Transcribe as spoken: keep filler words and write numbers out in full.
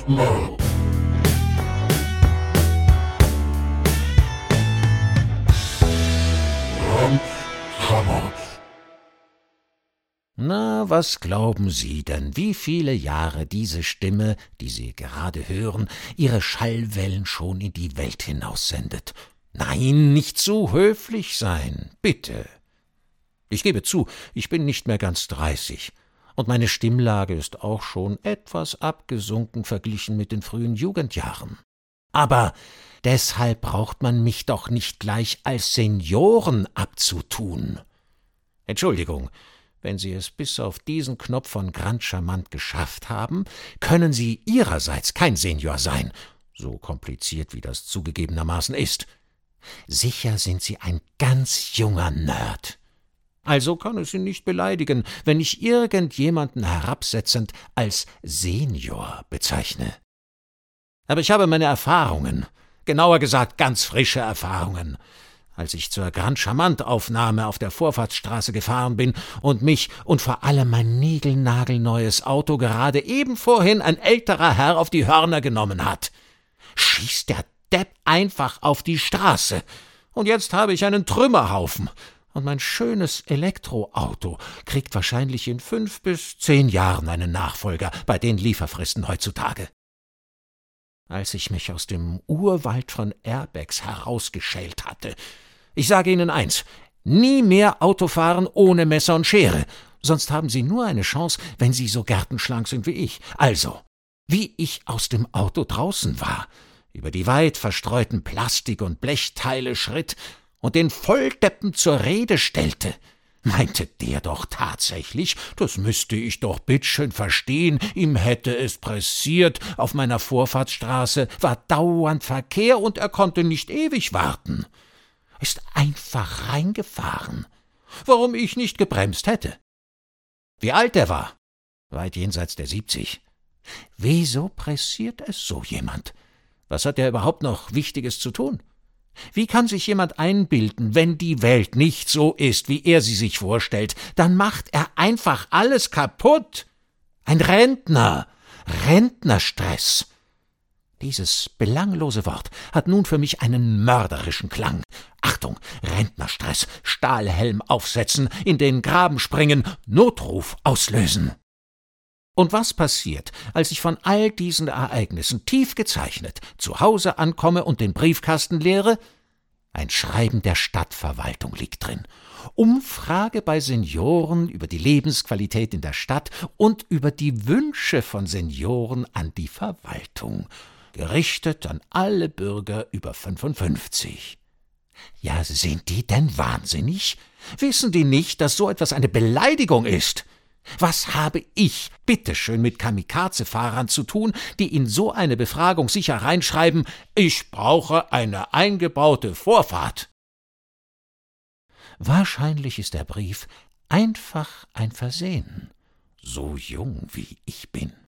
Na, was glauben Sie denn, wie viele Jahre diese Stimme, die Sie gerade hören, ihre Schallwellen schon in die Welt hinaussendet? Nein, nicht so höflich sein, bitte. Ich gebe zu, ich bin nicht mehr ganz dreißig, und meine Stimmlage ist auch schon etwas abgesunken verglichen mit den frühen Jugendjahren. Aber deshalb braucht man mich doch nicht gleich als Senioren abzutun. Entschuldigung, wenn Sie es bis auf diesen Knopf von Grand Charmant geschafft haben, können Sie Ihrerseits kein Senior sein, so kompliziert wie das zugegebenermaßen ist. Sicher sind Sie ein ganz junger Nerd. Also kann es Sie nicht beleidigen, wenn ich irgendjemanden herabsetzend als Senior bezeichne. Aber ich habe meine Erfahrungen, genauer gesagt ganz frische Erfahrungen. Als ich zur Grand Charmant-Aufnahme auf der Vorfahrtsstraße gefahren bin und mich und vor allem mein niegelnagelneues Auto gerade eben vorhin ein älterer Herr auf die Hörner genommen hat, schießt der Depp einfach auf die Straße. Und jetzt habe ich einen Trümmerhaufen. Und mein schönes Elektroauto kriegt wahrscheinlich in fünf bis zehn Jahren einen Nachfolger bei den Lieferfristen heutzutage. Als ich mich aus dem Urwald von Airbags herausgeschält hatte, ich sage Ihnen eins, nie mehr Auto fahren ohne Messer und Schere, sonst haben Sie nur eine Chance, wenn Sie so gärtenschlank sind wie ich. Also, wie ich aus dem Auto draußen war, über die weit verstreuten Plastik- und Blechteile schritt und den Volldeppen zur Rede stellte, meinte der doch tatsächlich, das müsste ich doch bittschön verstehen, ihm hätte es pressiert, auf meiner Vorfahrtsstraße war dauernd Verkehr und er konnte nicht ewig warten. Ist einfach reingefahren, warum ich nicht gebremst hätte. Wie alt er war? Weit jenseits der siebzig. Wieso pressiert es so jemand? Was hat er überhaupt noch Wichtiges zu tun? Wie kann sich jemand einbilden, wenn die Welt nicht so ist, wie er sie sich vorstellt, dann macht er einfach alles kaputt. Ein Rentner, Rentnerstress. Dieses belanglose Wort hat nun für mich einen mörderischen Klang. Achtung, Rentnerstress, Stahlhelm aufsetzen, in den Graben springen, Notruf auslösen. Und was passiert, als ich von all diesen Ereignissen tief gezeichnet zu Hause ankomme und den Briefkasten leere? Ein Schreiben der Stadtverwaltung liegt drin. Umfrage bei Senioren über die Lebensqualität in der Stadt und über die Wünsche von Senioren an die Verwaltung, gerichtet an alle Bürger über fünfundfünfzig. Ja, sind die denn wahnsinnig? Wissen die nicht, dass so etwas eine Beleidigung ist? Was habe ich, bitteschön, mit Kamikaze-Fahrern zu tun, die in so eine Befragung sicher reinschreiben, ich brauche eine eingebaute Vorfahrt? Wahrscheinlich ist der Brief einfach ein Versehen, so jung wie ich bin.